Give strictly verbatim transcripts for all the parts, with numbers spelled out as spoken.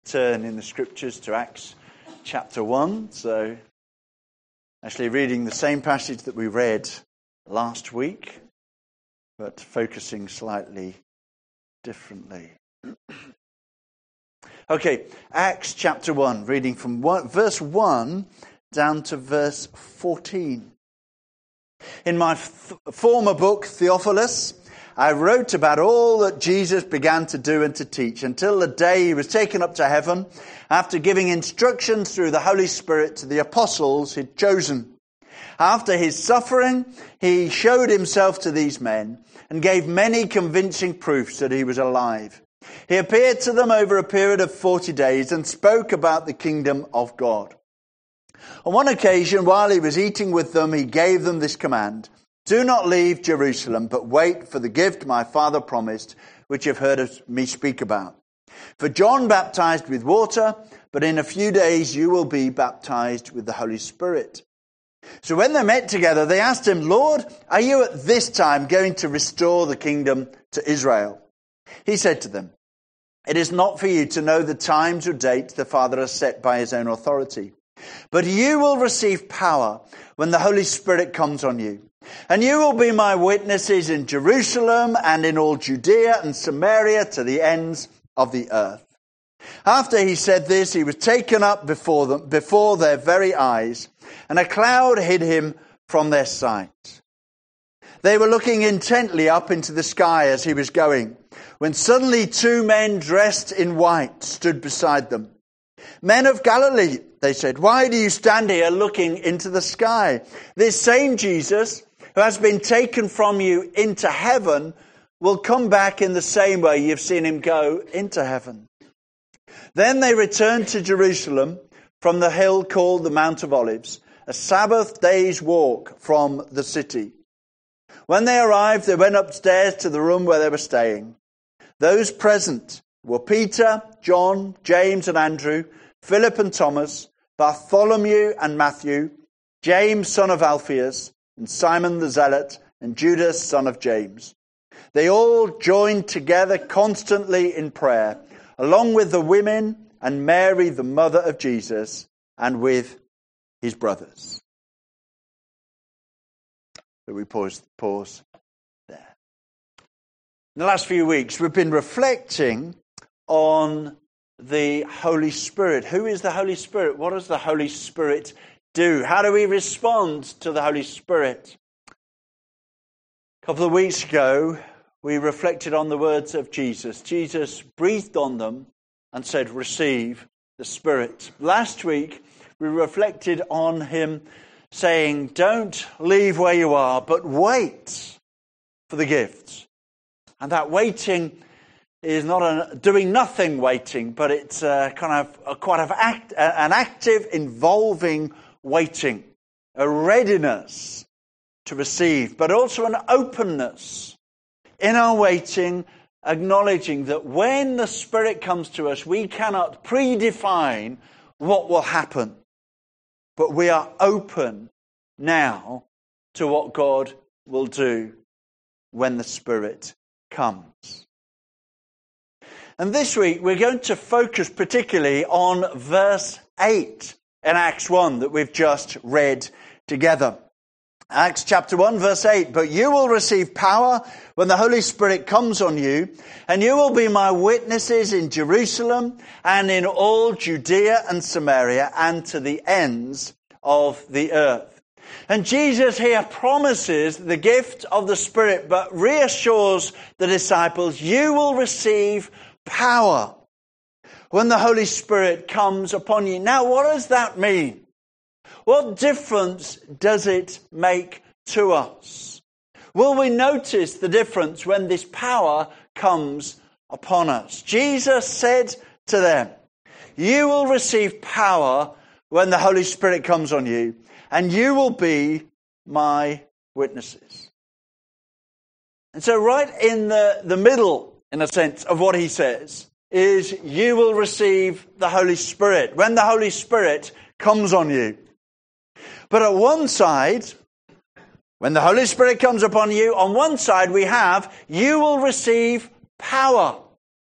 turn in the scriptures to Acts chapter one. So, actually reading the same passage that we read last week, but focusing slightly differently. Okay, Acts chapter one, reading from one, verse one down to verse fourteen. In my th- former book, Theophilus, I wrote about all that Jesus began to do and to teach until the day he was taken up to heaven after giving instructions through the Holy Spirit to the apostles he'd chosen. After his suffering, he showed himself to these men and gave many convincing proofs that he was alive. He appeared to them over a period of forty days and spoke about the kingdom of God. On one occasion, while he was eating with them, he gave them this command: "Do not leave Jerusalem, but wait for the gift my Father promised, which you've heard of me speak about. For John baptized with water, but in a few days you will be baptized with the Holy Spirit." So when they met together, they asked him, "Lord, are you at this time going to restore the kingdom to Israel?" He said to them, "It is not for you to know the times or dates the Father has set by his own authority. But you will receive power when the Holy Spirit comes on you. And you will be my witnesses in Jerusalem and in all Judea and Samaria to the ends of the earth." After he said this, he was taken up before them, before their very eyes, and a cloud hid him from their sight. They were looking intently up into the sky as he was going, when suddenly two men dressed in white stood beside them. "Men of Galilee," they said, "why do you stand here looking into the sky? This same Jesus who has been taken from you into heaven will come back in the same way you've seen him go into heaven." Then they returned to Jerusalem from the hill called the Mount of Olives, a Sabbath day's walk from the city. When they arrived, they went upstairs to the room where they were staying. Those present were Peter, John, James and Andrew, Philip and Thomas, Bartholomew and Matthew, James son of Alphaeus, and Simon the Zealot, and Judas son of James. They all joined together constantly in prayer, along with the women and Mary, the mother of Jesus, and with his brothers. So we pause, pause there. In the last few weeks, we've been reflecting on the Holy Spirit. Who is the Holy Spirit? What does the Holy Spirit do? How do we respond to the Holy Spirit? A couple of weeks ago, we reflected on the words of Jesus. Jesus breathed on them and said, "Receive the Spirit." Last week, we reflected on him saying, "Don't leave where you are, but wait for the gifts." And that waiting is not a doing nothing waiting, but it's a kind of a, quite of act, an active, involving waiting, a readiness to receive, but also an openness in our waiting, acknowledging that when the Spirit comes to us, we cannot predefine what will happen, but we are open now to what God will do when the Spirit comes. And this week we're going to focus particularly on verse eight in Acts one that we've just read together. Acts chapter one, verse eight, "But you will receive power when the Holy Spirit comes on you, and you will be my witnesses in Jerusalem and in all Judea and Samaria and to the ends of the earth." And Jesus here promises the gift of the Spirit, but reassures the disciples, you will receive power when the Holy Spirit comes upon you. Now, what does that mean? What difference does it make to us? Will we notice the difference when this power comes upon us? Jesus said to them, "You will receive power when the Holy Spirit comes on you, and you will be my witnesses." And so right in the, the middle, in a sense, of what he says is you will receive the Holy Spirit when the Holy Spirit comes on you. But at one side, when the Holy Spirit comes upon you, on one side we have, you will receive power.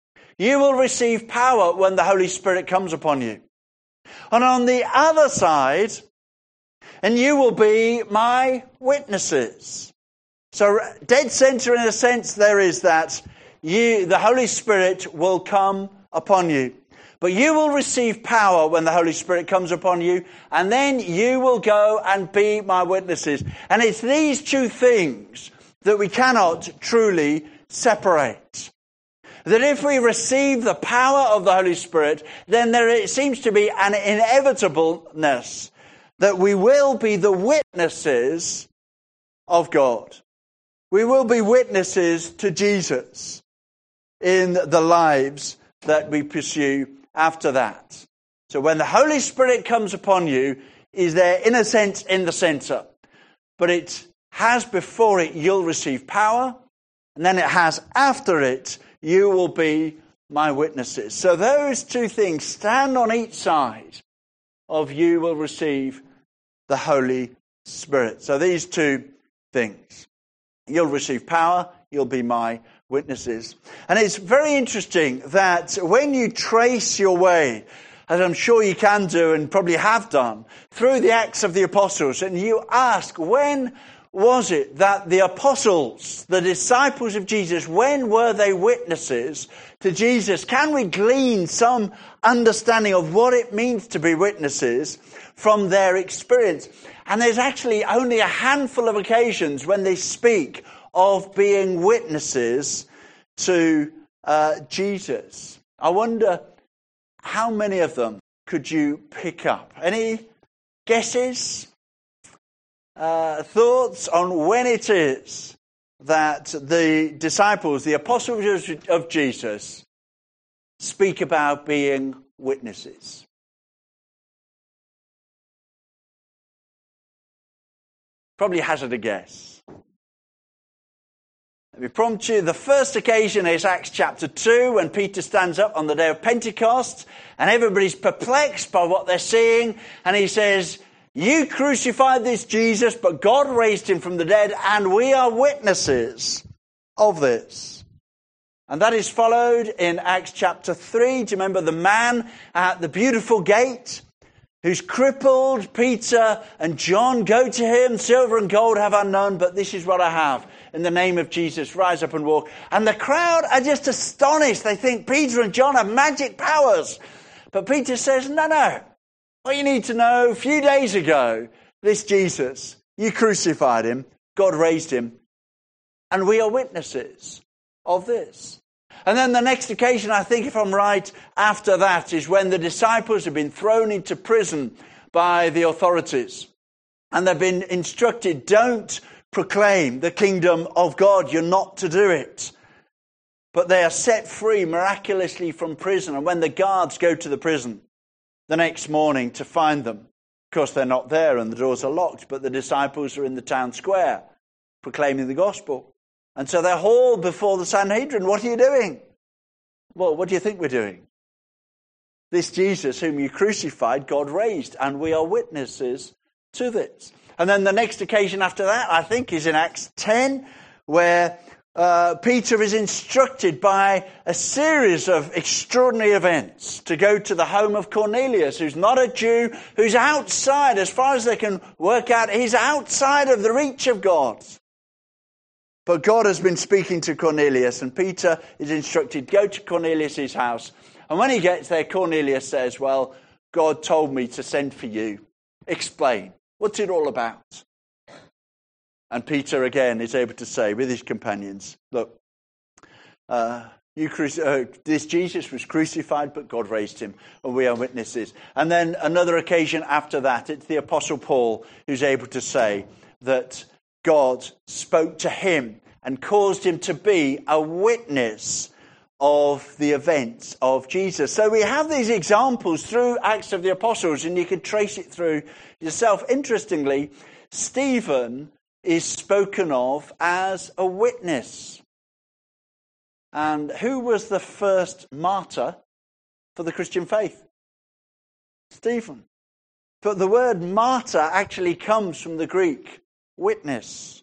You will receive power when the Holy Spirit comes upon you. And on the other side, and you will be my witnesses. So dead center in a sense there is that you, the Holy Spirit will come upon you. But you will receive power when the Holy Spirit comes upon you, and then you will go and be my witnesses. And it's these two things that we cannot truly separate. That if we receive the power of the Holy Spirit, then there it seems to be an inevitableness that we will be the witnesses of God. We will be witnesses to Jesus in the lives that we pursue after that. So when the Holy Spirit comes upon you, is there in a sense in the center. But it has before it, you'll receive power. And then it has after it, you will be my witnesses. So those two things stand on each side of you will receive the Holy Spirit. So these two things. You'll receive power, you'll be my witnesses. And it's very interesting that when you trace your way, as I'm sure you can do and probably have done, through the Acts of the Apostles, and you ask, when was it that the apostles, the disciples of Jesus, when were they witnesses to Jesus? Can we glean some understanding of what it means to be witnesses from their experience? And there's actually only a handful of occasions when they speak of being witnesses to uh, Jesus. I wonder how many of them could you pick up? Any guesses? Uh, thoughts on when it is that the disciples, the apostles of Jesus, speak about being witnesses? Probably hazard a guess. Let me prompt you. The first occasion is Acts chapter two, when Peter stands up on the day of Pentecost, and everybody's perplexed by what they're seeing, and he says, you crucified this Jesus, but God raised him from the dead, and we are witnesses of this. And that is followed in Acts chapter three. Do you remember the man at the beautiful gate who's crippled? Peter and John go to him. Silver and gold have I none, but this is what I have. In the name of Jesus, rise up and walk. And the crowd are just astonished. They think Peter and John have magic powers. But Peter says, no, no. What you need to know, a few days ago, this Jesus, you crucified him, God raised him, and we are witnesses of this. And then the next occasion, I think if I'm right, after that is when the disciples have been thrown into prison by the authorities. And they've been instructed, don't proclaim the kingdom of God, you're not to do it. But they are set free miraculously from prison. And when the guards go to the prison the next morning to find them, of course they're not there and the doors are locked, but the disciples are in the town square proclaiming the gospel. And so they're hauled before the Sanhedrin. What are you doing? Well, what do you think we're doing? This Jesus whom you crucified, God raised, and we are witnesses to this. And then the next occasion after that, I think, is in Acts ten, where Uh, Peter is instructed by a series of extraordinary events to go to the home of Cornelius, who's not a Jew, who's outside, as far as they can work out, he's outside of the reach of God. But God has been speaking to Cornelius, and Peter is instructed, go to Cornelius' house. And when he gets there, Cornelius says, well, God told me to send for you. Explain. What's it all about? And Peter, again, is able to say with his companions, look, uh, you cruci- uh, this Jesus was crucified, but God raised him, and we are witnesses. And then another occasion after that, it's the Apostle Paul who's able to say that God spoke to him and caused him to be a witness of the events of Jesus. So we have these examples through Acts of the Apostles, and you can trace it through yourself. Interestingly, Stephen is spoken of as a witness. And who was the first martyr for the Christian faith? Stephen. But the word martyr actually comes from the Greek witness.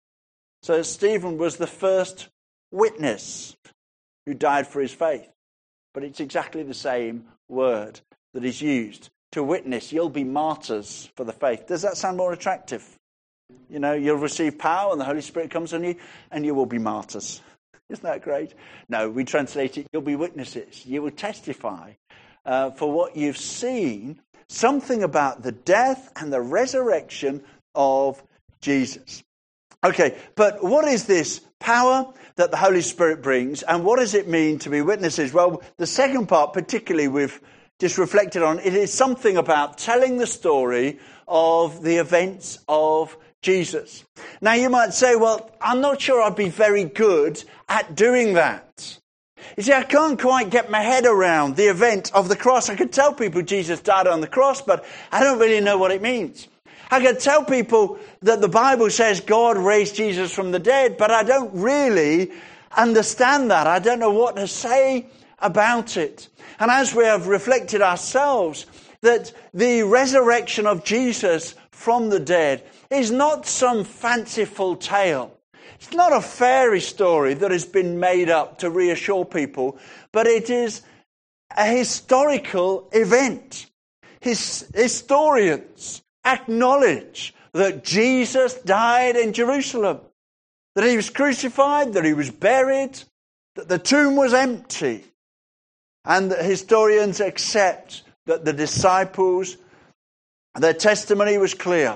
So Stephen was the first witness who died for his faith. but it's exactly the same word that is used. To witness, you'll be martyrs for the faith. Does that sound more attractive? You know, you'll receive power and the Holy Spirit comes on you and you will be martyrs. Isn't that great? No, we translate it, you'll be witnesses. You will testify uh, for what you've seen, something about the death and the resurrection of Jesus. Okay, but what is this power that the Holy Spirit brings, and what does it mean to be witnesses? Well, the second part particularly we've just reflected on, it is something about telling the story of the events of Jesus. Now you might say, well, I'm not sure I'd be very good at doing that. You see, I can't quite get my head around the event of the cross. I could tell people Jesus died on the cross, but I don't really know what it means. I could tell people that the Bible says God raised Jesus from the dead, but I don't really understand that. I don't know what to say about it. And as we have reflected ourselves, that the resurrection of Jesus from the dead is not some fanciful tale. It's not a fairy story that has been made up to reassure people, but it is a historical event. His historians acknowledge that Jesus died in Jerusalem, that he was crucified, that he was buried, that the tomb was empty. And the historians accept that the disciples, their testimony was clear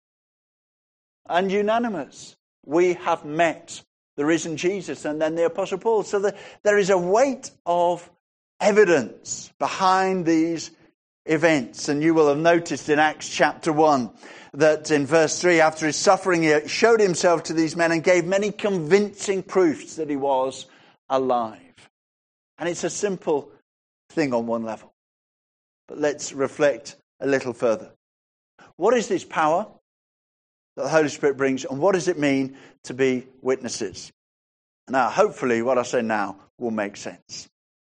and unanimous. We have met the risen Jesus. And then the Apostle Paul. So the, there is a weight of evidence behind these events. And you will have noticed in Acts chapter one that in verse three, after his suffering, he showed himself to these men and gave many convincing proofs that he was alive. And it's a simple thing on one level. But let's reflect a little further. What is this power that the Holy Spirit brings, and what does it mean to be witnesses? Now, hopefully what I say now will make sense.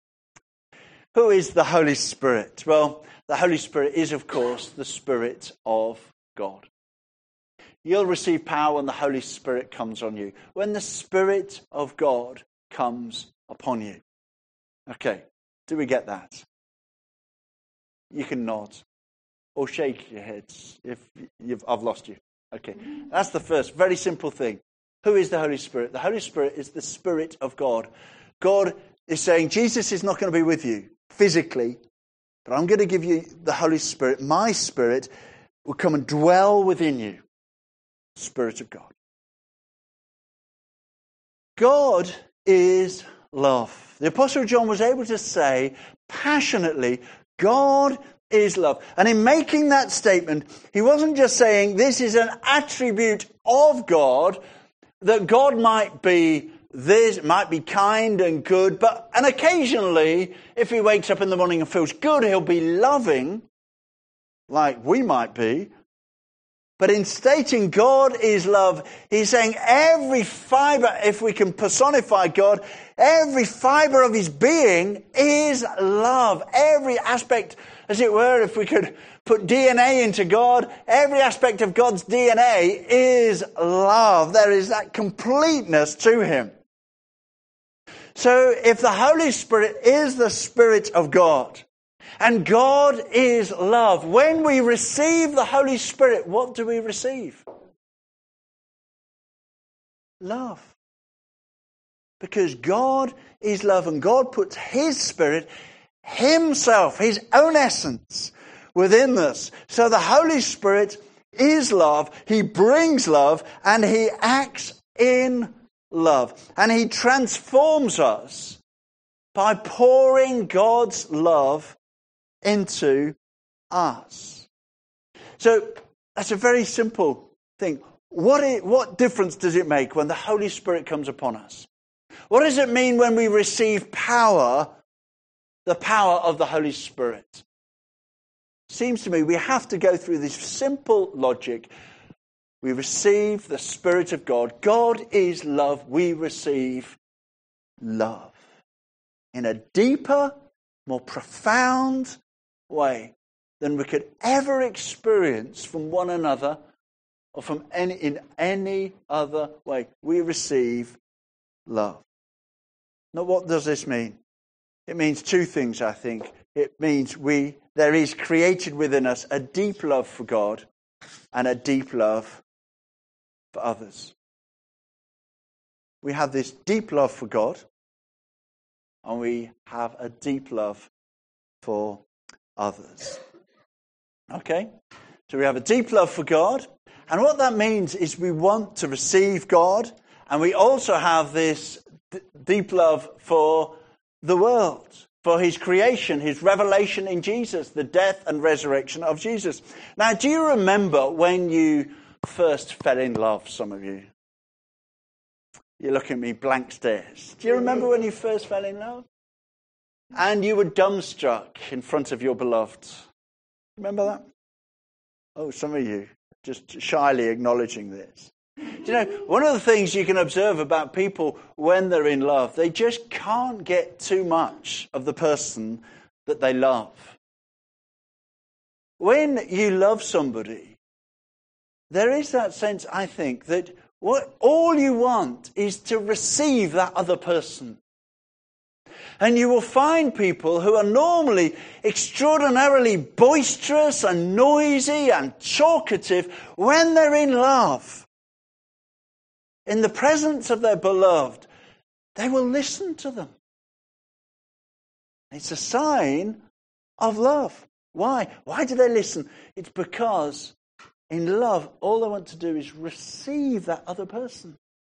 Who is the Holy Spirit? Well, the Holy Spirit is, of course, the Spirit of God. You'll receive power when the Holy Spirit comes on you, when the Spirit of God comes upon you. Okay, do we get that? You can nod or shake your heads if you've, I've lost you. Okay, that's the first very simple thing. Who is the Holy Spirit? The Holy Spirit is the Spirit of God. God is saying, Jesus is not going to be with you physically, but I'm going to give you the Holy Spirit. My Spirit will come and dwell within you. Spirit of God. God is love. The Apostle John was able to say passionately, God is love. And in making that statement, he wasn't just saying this is an attribute of God, that God might be this, might be kind and good, but and occasionally, if he wakes up in the morning and feels good, he'll be loving, like we might be. But in stating God is love, he's saying every fiber, if we can personify God, every fiber of his being is love. Every aspect, as it were, if we could put D N A into God, every aspect of God's D N A is love. There is that completeness to him. So if the Holy Spirit is the Spirit of God, and God is love, when we receive the Holy Spirit, what do we receive? Love. Because God is love, and God puts his Spirit, himself, his own essence within us. So the Holy Spirit is love. He brings love, and he acts in love. And he transforms us by pouring God's love into us. So that's a very simple thing. What, it, what difference does it make when the Holy Spirit comes upon us? What does it mean when we receive power, the power of the Holy Spirit? Seems to me we have to go through this simple logic. We receive the Spirit of God. God is love. We receive love in a deeper, more profound way than we could ever experience from one another or from any in any other way. We receive love. Now, what does this mean? It means two things, I think. It means we there is created within us a deep love for God and a deep love for others. We have this deep love for God and we have a deep love for others. Okay? So we have a deep love for God, and what that means is we want to receive God, and we also have this d- deep love for the world, for his creation, his revelation in Jesus, the death and resurrection of Jesus. Now, do you remember when you first fell in love, some of you? You're looking at me blank stares. Do you remember when you first fell in love? And you were dumbstruck in front of your beloved. Remember that? Oh, some of you just shyly acknowledging this. Do you know, one of the things you can observe about people when they're in love, they just can't get too much of the person that they love. When you love somebody, there is that sense, I think, that what all you want is to receive that other person. And you will find people who are normally extraordinarily boisterous and noisy and talkative when they're in love. In the presence of their beloved, they will listen to them. It's a sign of love. Why? Why do they listen? It's because in love, all they want to do is receive that other person.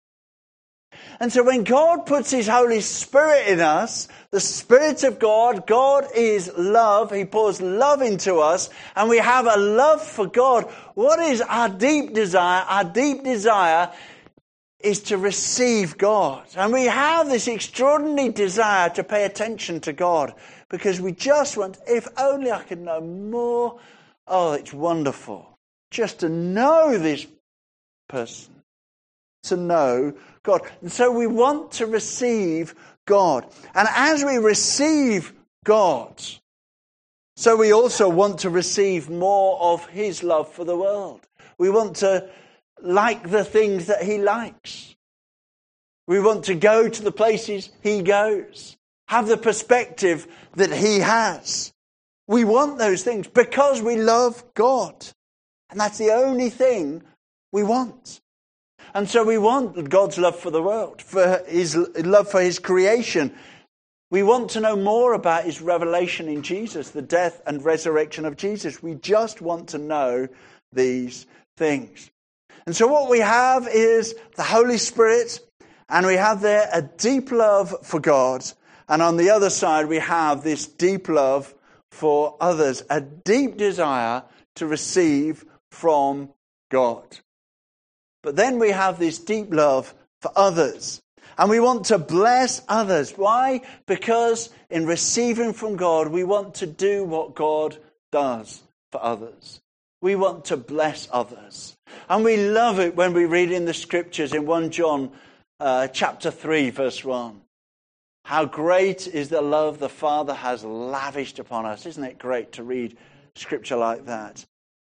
And so when God puts his Holy Spirit in us, the Spirit of God, God is love. He pours love into us, and we have a love for God. What is our deep desire? Our deep desire is to receive God. And we have this extraordinary desire to pay attention to God, because we just want, if only I could know more. Oh, it's wonderful just to know this person, to know God. And so we want to receive God. And as we receive God, so we also want to receive more of his love for the world. We want to like the things that he likes. We want to go to the places he goes. Have the perspective that he has. We want those things because we love God. And that's the only thing we want. And so we want God's love for the world, for his love for his creation. We want to know more about his revelation in Jesus, the death and resurrection of Jesus. We just want to know these things. And so what we have is the Holy Spirit, and we have there a deep love for God. And on the other side, we have this deep love for others, a deep desire to receive from God. But then we have this deep love for others. And we want to bless others. Why? Because in receiving from God, we want to do what God does for others. We want to bless others. And we love it when we read in the scriptures in First John uh, chapter three, verse one. How great is the love the Father has lavished upon us. Isn't it great to read scripture like that?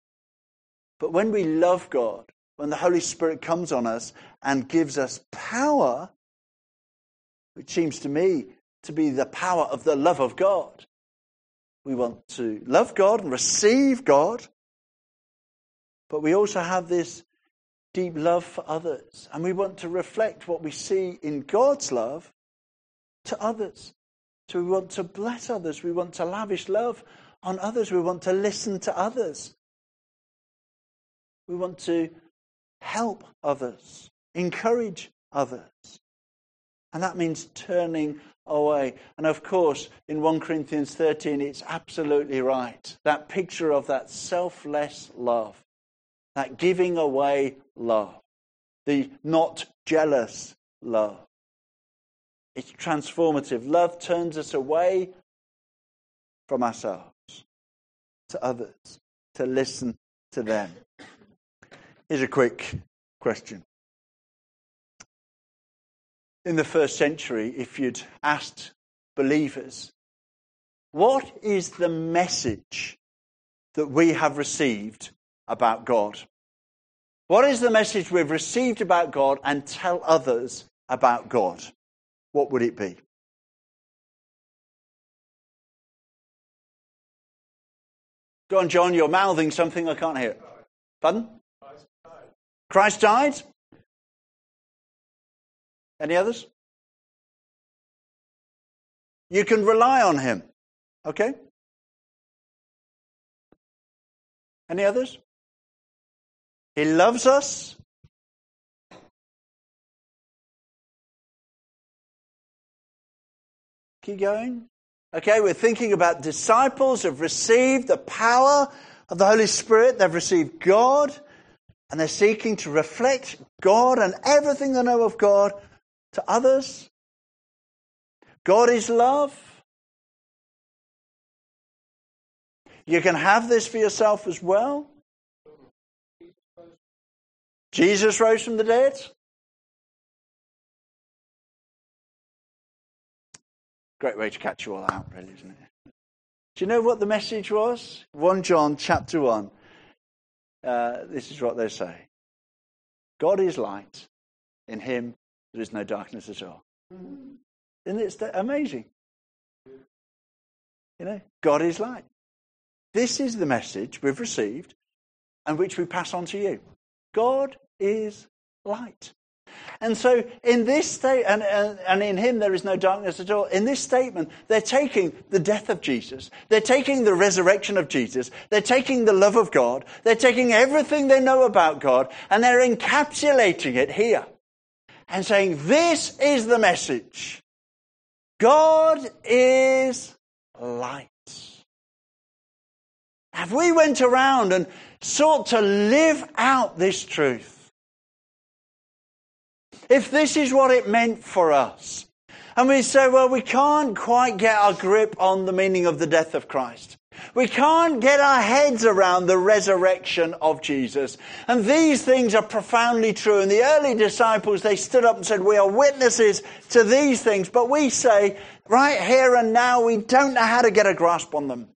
But when we love God, when the Holy Spirit comes on us and gives us power, which seems to me to be the power of the love of God, we want to love God and receive God, but we also have this deep love for others. And we want to reflect what we see in God's love to others. So we want to bless others. We want to lavish love on others. We want to listen to others. We want to help others, encourage others. And that means turning away. And of course, in First Corinthians thirteen, it's absolutely right. That picture of that selfless love, that giving away love, the not jealous love. It's transformative. Love turns us away from ourselves to others, to listen to them. Here's a quick question. In the first century, if you'd asked believers, what is the message that we have received about God? What is the message we've received about God and tell others about God? What would it be? Go on, John, you're mouthing something, I can't hear it. Pardon? Christ died. Any others? You can rely on him. Okay? Any others? He loves us. Keep going. Okay, we're thinking about disciples who have received the power of the Holy Spirit. They've received God, and they're seeking to reflect God and everything they know of God to others. God is love. You can have this for yourself as well. Jesus rose from the dead. Great way to catch you all out, really, isn't it? Do you know what the message was? First John chapter one. Uh, this is what they say. God is light. In him there is no darkness at all. Isn't it amazing? You know, God is light. This is the message we've received and which we pass on to you. God is light. And so in this state, and, and, and in him there is no darkness at all. In this statement, they're taking the death of Jesus. They're taking the resurrection of Jesus. They're taking the love of God. They're taking everything they know about God, and they're encapsulating it here and saying, this is the message. God is light. If we went around and sought to live out this truth, if this is what it meant for us, and we say, well, we can't quite get our grip on the meaning of the death of Christ. We can't get our heads around the resurrection of Jesus. And these things are profoundly true. And the early disciples, they stood up and said, we are witnesses to these things. But we say, right here and now, we don't know how to get a grasp on them.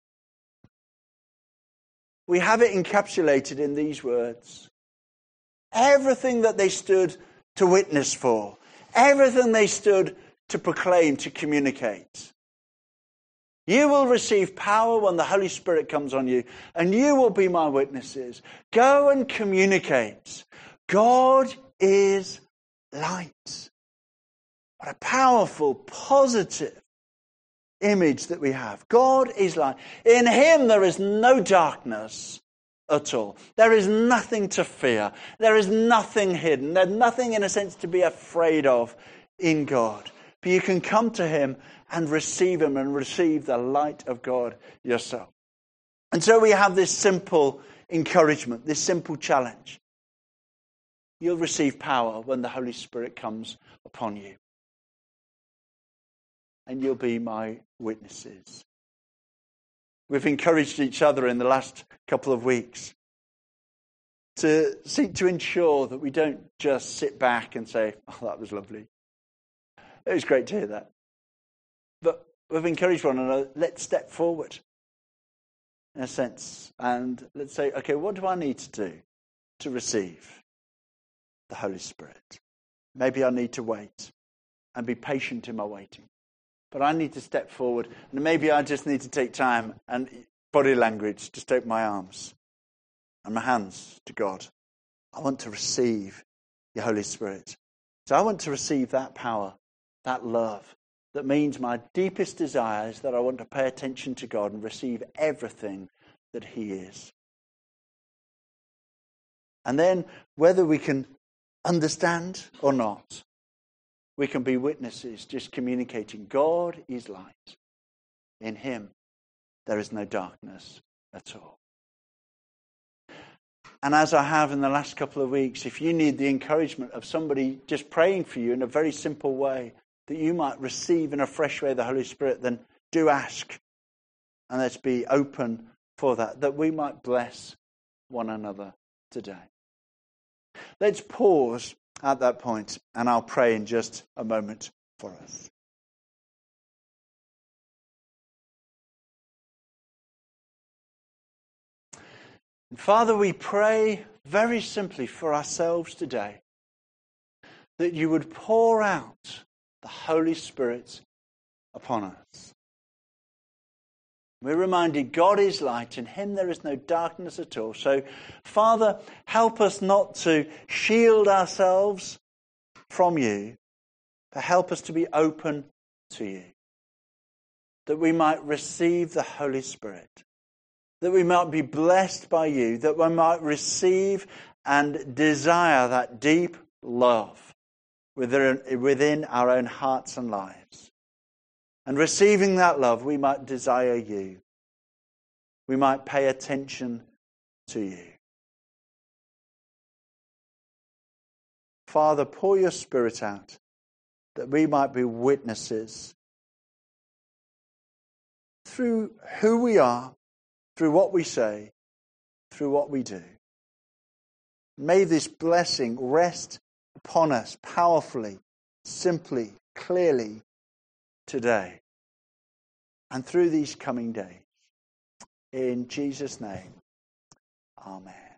We have it encapsulated in these words. Everything that they stood to witness for, everything they stood to proclaim, to communicate. You will receive power when the Holy Spirit comes on you, and you will be my witnesses. Go and communicate. God is light. What a powerful, positive image that we have. God is light. In him there is no darkness at all. There is nothing to fear. There is nothing hidden. There's nothing, in a sense, to be afraid of in God. But you can come to him and receive him and receive the light of God yourself. And so we have this simple encouragement, this simple challenge. You'll receive power when the Holy Spirit comes upon you. And you'll be my witnesses. We've encouraged each other in the last couple of weeks to seek to ensure that we don't just sit back and say, oh, that was lovely. It was great to hear that. But we've encouraged one another, let's step forward in a sense. And let's say, okay, what do I need to do to receive the Holy Spirit? Maybe I need to wait and be patient in my waiting. But I need to step forward, and maybe I just need to take time and body language, just open my arms and my hands to God. I want to receive your Holy Spirit. So I want to receive that power, that love, that means my deepest desire is that I want to pay attention to God and receive everything that he is. And then, whether we can understand or not, we can be witnesses, just communicating. God is light. In him, there is no darkness at all. And as I have in the last couple of weeks, if you need the encouragement of somebody just praying for you in a very simple way, that you might receive in a fresh way the Holy Spirit, then do ask. And let's be open for that, that we might bless one another today. Let's pause at that point, and I'll pray in just a moment for us. And Father, we pray very simply for ourselves today that you would pour out the Holy Spirit upon us. We're reminded God is light, in him there is no darkness at all. So, Father, help us not to shield ourselves from you, but help us to be open to you, that we might receive the Holy Spirit, that we might be blessed by you, that we might receive and desire that deep love within, within our own hearts and lives. And receiving that love, we might desire you. We might pay attention to you. Father, pour your Spirit out, that we might be witnesses through who we are, through what we say, through what we do. May this blessing rest upon us powerfully, simply, clearly today and through these coming days. In Jesus' name, amen.